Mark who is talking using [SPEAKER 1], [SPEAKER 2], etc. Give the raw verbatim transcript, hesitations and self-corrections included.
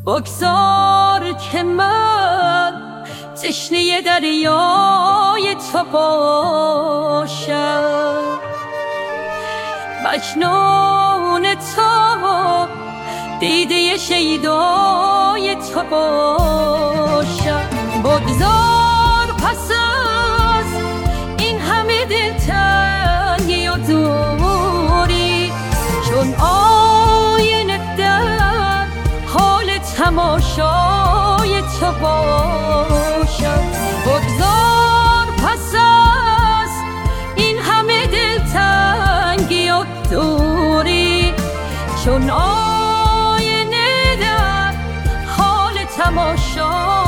[SPEAKER 1] بگذار که من تشنه دریای تو باشم، مجنون تو، دیده شیدای تو باشم. بگذار پس از این همه دلتنگی و دوری، چون آینه در حال تماشای تو باشم. بگذار پس از این همه دلتنگی و دوری، چون آینه در حال تماشای